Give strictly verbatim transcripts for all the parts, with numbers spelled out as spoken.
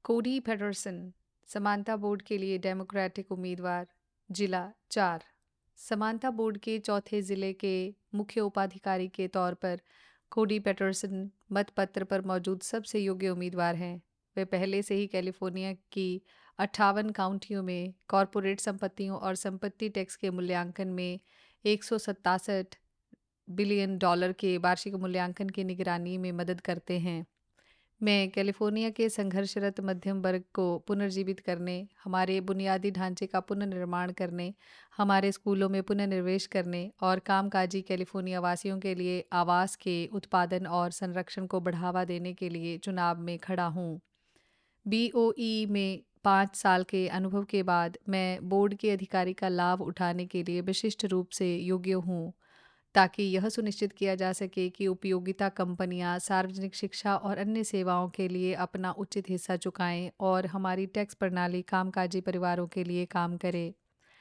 कोडी पेटरसन समानता बोर्ड के लिए डेमोक्रेटिक उम्मीदवार, जिला चार। समानता बोर्ड के चौथे जिले के मुख्य उपाधिकारी के तौर पर कोडी पेटरसन मतपत्र पर मौजूद सबसे योग्य उम्मीदवार हैं। वे पहले से ही कैलिफोर्निया की अट्ठावन काउंटियों में कॉरपोरेट संपत्तियों और संपत्ति टैक्स के मूल्यांकन में एक सौ सत्तासठ बिलियन डॉलर के वार्षिक मूल्यांकन की निगरानी में मदद करते हैं। मैं कैलिफोर्निया के संघर्षरत मध्यम वर्ग को पुनर्जीवित करने, हमारे बुनियादी ढांचे का पुनर्निर्माण करने, हमारे स्कूलों में पुनर्निवेश करने और कामकाजी कैलिफोर्निया वासियों के लिए आवास के उत्पादन और संरक्षण को बढ़ावा देने के लिए चुनाव में खड़ा हूँ। बी ओ ई में पाँच साल के अनुभव के बाद मैं बोर्ड के अधिकारी का लाभ उठाने के लिए विशिष्ट रूप से योग्य हूँ, ताकि यह सुनिश्चित किया जा सके कि उपयोगिता कंपनियां सार्वजनिक शिक्षा और अन्य सेवाओं के लिए अपना उचित हिस्सा चुकाएं और हमारी टैक्स प्रणाली कामकाजी परिवारों के लिए काम करे।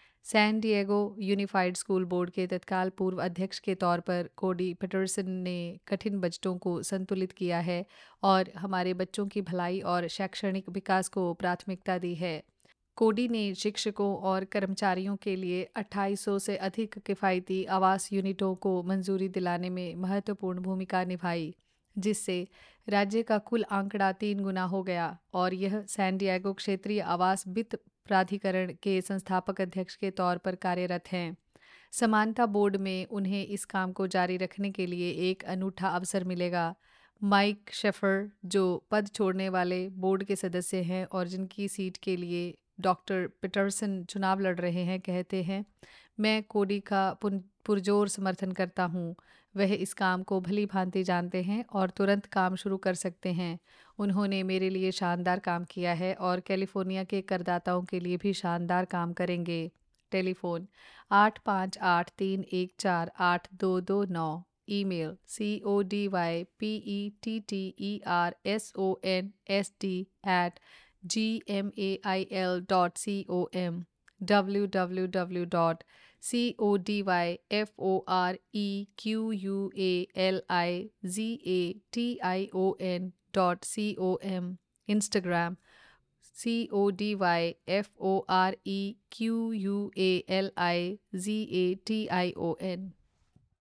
San Diego unified school board के तत्काल पूर्व अध्यक्ष के तौर पर कोडी पेटरसन ने कठिन बजटों को संतुलित किया है और हमारे बच्चों की भलाई और शैक्षणिक विकास को प्राथमिकता दी है। कोडी ने शिक्षकों और कर्मचारियों के लिए अट्ठाईस सौ से अधिक किफ़ायती आवास यूनिटों को मंजूरी दिलाने में महत्वपूर्ण भूमिका निभाई, जिससे राज्य का कुल आंकड़ा तीन गुना हो गया और यह सैन डिएगो क्षेत्रीय आवास वित्त प्राधिकरण के संस्थापक अध्यक्ष के तौर पर कार्यरत हैं। समानता बोर्ड में उन्हें इस काम को जारी रखने के लिए एक अनूठा अवसर मिलेगा। माइक शेफर, जो पद छोड़ने वाले बोर्ड के सदस्य हैं और जिनकी सीट के लिए डॉक्टर पेटरसन चुनाव लड़ रहे हैं, कहते हैं, मैं कोडी का पुरजोर समर्थन करता हूँ। वह इस काम को भली भांति जानते हैं और तुरंत काम शुरू कर सकते हैं। उन्होंने मेरे लिए शानदार काम किया है और कैलिफोर्निया के करदाताओं के लिए भी शानदार काम करेंगे। टेलीफोन आठ पाँच आठ तीन एक चार आठ दो दो नौ। Email C O D Y P E T T E R S O N S D at G M A I L dot C O M W W W dot C O D Y F O R E Q U A L I G A T I O N dot C O M. Instagram C O D Y F O R E Q U A L I G A T I O N.